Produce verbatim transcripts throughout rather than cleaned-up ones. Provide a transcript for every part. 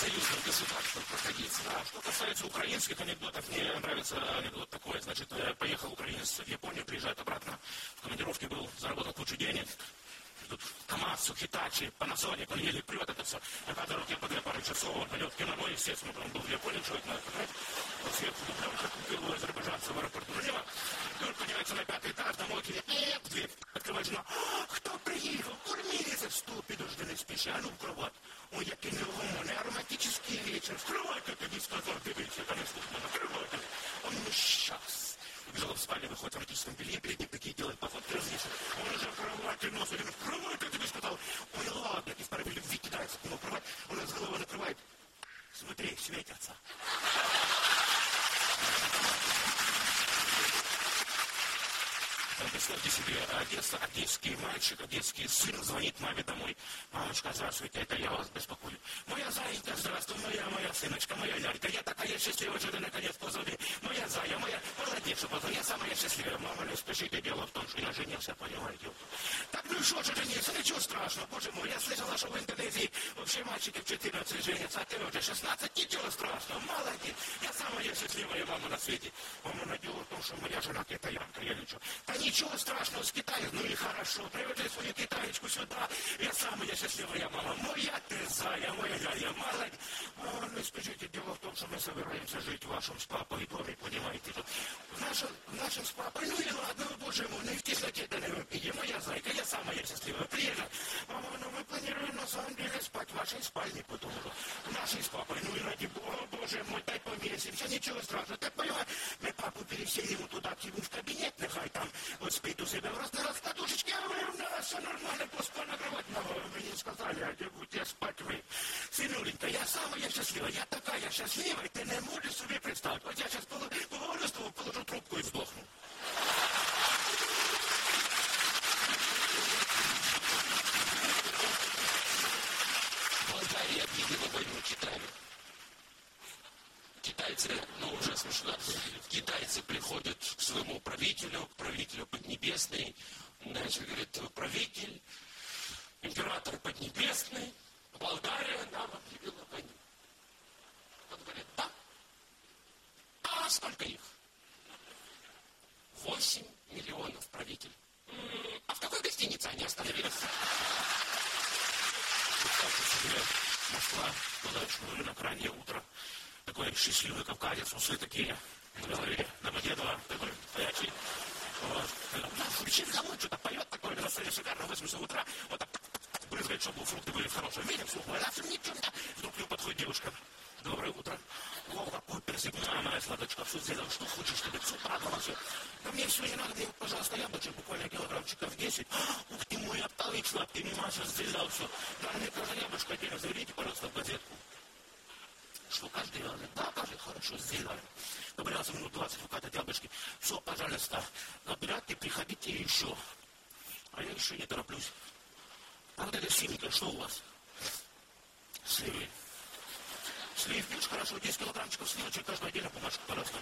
союзных государств проходить. Да. Что касается украинских анекдотов, мне нравится анекдот такой. Значит, поехал украинец в Японию, приезжает обратно, в командировке был, заработал кучу денег. Тут КамАЗ, Хитачи, Panasonic, он еле прет это все. А по дороге по две пары часов, он полет кино, естественно, он был в Японии, человек надо понять. Вот сверху, прям как купил у азербайджанца в аэропорту Рожева. И он поднимается на пятый этаж, домой, и дверь открывает жена. Кто приехал? Кормилица, ступи, дожденный спишь, а ну в кровать. Ой, який невгомонний, ароматический вечер. Вкрывай, как они сказал, дивіться, там не накрывай. Он ну сейчас. Бежал в спальне, выходит в эротическом белье, перед ним такие делает походки различные. Он уже в кровати нос, или в кровать, как тебе сказал. Ой, ладно, из пары любви кидается к нему в кровать, он из головы накрывает. Смотри, светятся. Представьте себе, Одесса, одесский мальчик, одесский сын звонит маме домой. Мамочка, здравствуйте, это я вас беспокою. Моя зайка, здравствуй, моя, моя сыночка, моя лялька. Я такая счастливая, что ты наконец позвони. Моя зая, моя, молодец, что позвони. Я самая счастливая. Мама, не спешите, дело в том, что я женился, понимаете. Так, ну и что же женился? Ничего страшного, боже мой. Я слышала, что в Индонезии вообще мальчики в четырнадцать женятся, а ты уже шестнадцать. Ничего страшного, молодец. Я самая счастливая мама на свете. Мама, но дело в том, что моя жена китаянка, я лечу. Да ничего страшного с Китаем, ну и хорошо. Приводи свою китаечку сюда. Я самая счастливая мама. Моя ты зая, моя я молодец. О, ну скажите, дело в том, что мы собираемся жить в вашем с папой доме, понимаете. В нашем, в нашем с папой, ну и ладно, боже мой, ну и в кислоте да не выпьем. Моя зайка, я самая счастливая. Приезжай. Мама, ну мы планируем на самом деле спать в вашей спальне, потому что в нашей с папой, ну и ради бога, боже мой, дай поместимся, ничего страшного. Так понимаешь, мы папу переселим туда, к нему в кабинет, нехай там вот спит у себя в раз на раз подушечки, а вы у нас все нормально, поспать на кровать. Но вы не сказали, а где будете спать вы? Сынуленька, я самая счастливая, я такая счастливая, ты не можешь себе представить. Вот я сейчас поговорю с тобой, положу трубку и сдохну. Болгария объявила войну Китаю. Китайцы, ну уже смешно, китайцы приходят к своему правителю, к правителю Поднебесной, значит, говорит, правитель, император Поднебесный, Болгария нам объявила войну. Он говорит, да. А сколько их? Восемь миллионов, правитель. А в какой гостинице они остановились? Представьте себе, Москва, удачное на раннее утро. Такой счастливый кавказец, усы такие, на голове, Домодедово, такой стоячий. Вот. Включит головой, что-то поет такое, красавица, шикарно, в восемь часов утра, вот так брызгает, чтобы фрукты были в хорошем виде, вслух, раз, ничего, да. Вдруг к нему подходит девушка. Доброе утро. Вова, какой персик, а, моя сладочка, все сделал, что хочешь, тебе все правило, все. Да мне все не надо, мне, пожалуйста, яблочек, буквально килограммчиков десять. Ух ты мой, оптовый шлап, ты мимо сейчас сделал все. Да, мне тоже яблочко отдельно, заведите, пожалуйста, в газетку. Что каждый говорит, да, каждый хорошо сделаем. Добрался минут двадцать, выкатать яблочки. Все, пожалуйста, набирайте, приходите еще. А я еще не тороплюсь. А вот это синенькое, что у вас? Сливы. Слив пьешь, хорошо, десять килограммчиков сливочек, каждый отдельно бумажку, пожалуйста.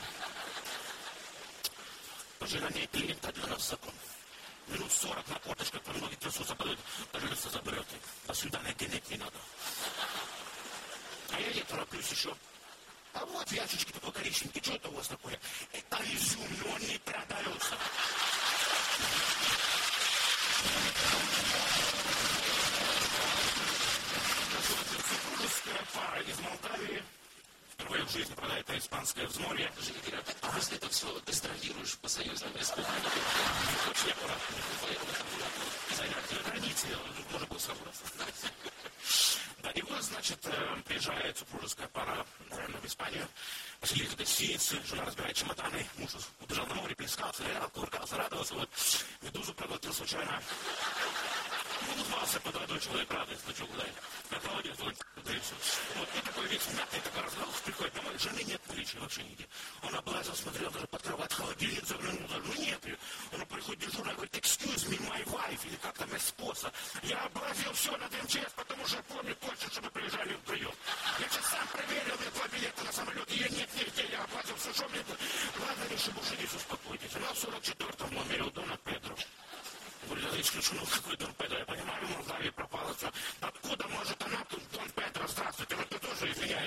Пожирание клиента для нас закон. Минут сорок на корточках, по ноги трясутся, подают. Пожалуйста, заберете. До свидания, генек не надо. А я не тороплюсь еще. А вот ящички такой коричневенький, что это у вас такое? Это изюм, но он не продается. Супружеская пара из Молдавии. Впервые в жизни продает это испанское взморье. А если это все гастролируешь по союзным республикам, очень аккуратно, не занятие границы, можно было собраться. Да, и вот, значит, приезжает супружеская пара, наверное, в Испанию. Поселили туда синицы, жена разбирает чемоданы, муж убежал на море, плескался, нырял, кувыркался, радовался, вот, медузу проглотил случайно. Ну, назвался под водой человек, радость, ну что, куда я? На холодец, вот, да и все. Вот, и такой весь мятый, такой разговор, приходит домой, жены нет наличия вообще нигде. Он облазил, смотрел, даже под кровать, холодильник заглянул, даже, ну нет ее. Он приходит дежурный, говорит, excuse me, my wife, или как там эспоса. Я облазил все над эм че эс, потому что помню точно, что мы приезжали вдвоем. Я сейчас сам проверил, мне два билета на самолет, и я нет нигде, я оплатил все, что мне тут. Ладно, решил, женись, успокойтесь. Она в сорок четвёртом номере у Дона Педро. Говорит, я исключено, какой Дон Педро, я понимаю, в Молдавии пропало все. Откуда может она тут, Дон Педро, здравствуйте, вот ты тоже извиняюсь.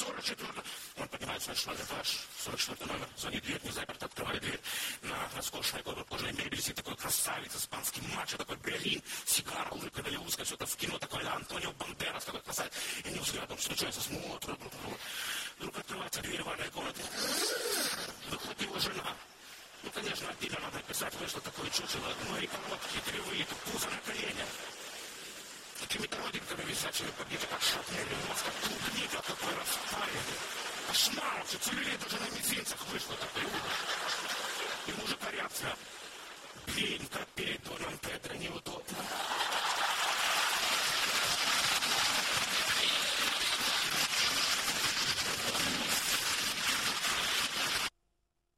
сорок четвёртый. Он поднимается на шестнадцатый этаж, сорок четвёртый номер, звонит, дверь не заперта, открывает дверь. На роскошной кожаной мебели сидит такой красавец, испанский мачо, такой Берлин, сигара, улыбка голливудская, все это в кино такое, Антонио Бандерас, такой красавец. И они взглядом встречаются, смотрят друг на друга. Вдруг открывается дверь ванной комнаты. Выходит его жена. Ну, конечно, отдельно надо писать, вышло такое чучело, ноги короткие, кривые, тут пузо на коленях. Какими-то родинками висячими побиты, как шапнели, мозг, как клубника, такой распаренный. Кошмар, вообще целлюлит даже на мизинцах вышло такой ужас. И мужика реакция. Блин, капец, Дон Педро, неудобно.